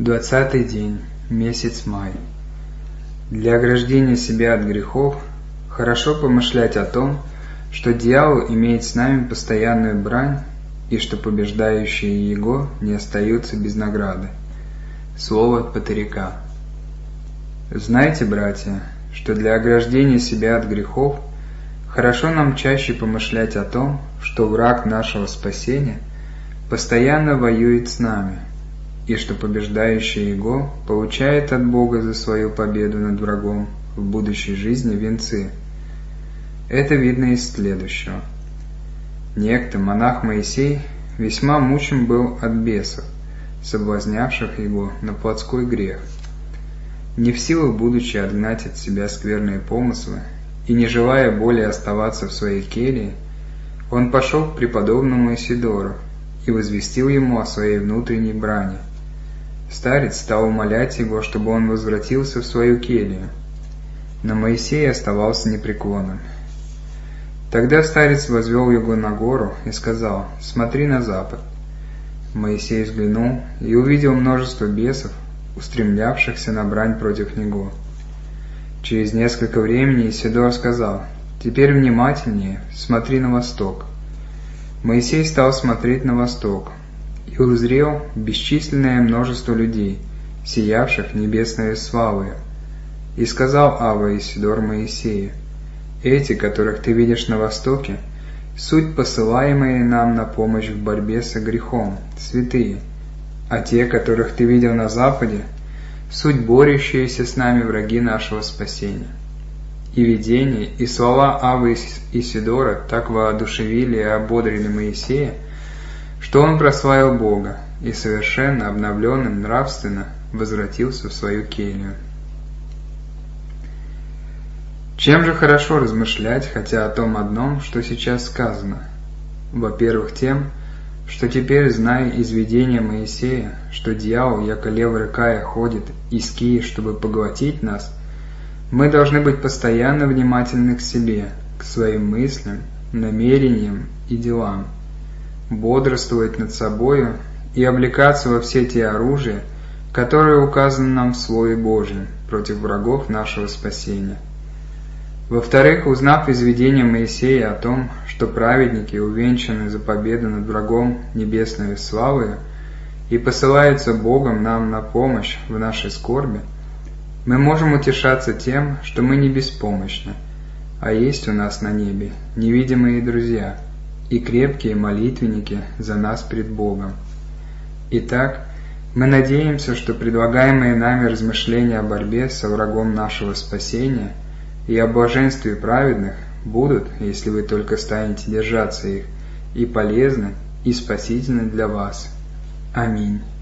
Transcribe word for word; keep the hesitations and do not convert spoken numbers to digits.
Двадцатый день, месяц май. Для ограждения себя от грехов хорошо помышлять о том, что дьявол имеет с нами постоянную брань и что побеждающие его не остаются без награды. Слово от Патыряка. Знайте, братья, что для ограждения себя от грехов хорошо нам чаще помышлять о том, что враг нашего спасения постоянно воюет с нами, и что побеждающий его получает от Бога за свою победу над врагом в будущей жизни венцы. Это видно из следующего. Некто, монах Моисей, весьма мучим был от бесов, соблазнявших его на плотской грех. Не в силах, будучи, отгнать от себя скверные помыслы и не желая более оставаться в своей келье, он пошел к преподобному Исидору и возвестил ему о своей внутренней брани. Старец стал умолять его, чтобы он возвратился в свою келью, но Моисей оставался непреклонным. Тогда старец возвел его на гору и сказал: «Смотри на запад». Моисей взглянул и увидел множество бесов, устремлявшихся на брань против него. Через несколько времени Исидор сказал: «Теперь внимательнее, смотри на восток». Моисей стал смотреть на восток и узрел бесчисленное множество людей, сиявших небесной славою. И сказал Авва Исидор Моисею: «Эти, которых ты видишь на востоке, суть посылаемые нам на помощь в борьбе со грехом, святые, а те, которых ты видел на западе, суть борющиеся с нами враги нашего спасения». И видение, и слова Аввы Исидора так воодушевили и ободрили Моисея, что он прославил Бога и совершенно обновленным нравственно возвратился в свою келью. Чем же хорошо размышлять, хотя о том одном, что сейчас сказано? Во-первых, тем, что теперь, зная из видения Моисея, что дьявол, яко лев рыкая, ходит из кии, чтобы поглотить нас, мы должны быть постоянно внимательны к себе, к своим мыслям, намерениям и делам, бодрствовать над собою и облекаться во все те оружия, которые указаны нам в Слове Божьем против врагов нашего спасения. Во-вторых, узнав из видения Моисея о том, что праведники увенчаны за победу над врагом небесной славою и посылаются Богом нам на помощь в нашей скорби, мы можем утешаться тем, что мы не беспомощны, а есть у нас на небе невидимые друзья и крепкие молитвенники за нас пред Богом. Итак, мы надеемся, что предлагаемые нами размышления о борьбе со врагом нашего спасения и о блаженстве праведных будут, если вы только станете держаться их, и полезны, и спасительны для вас. Аминь.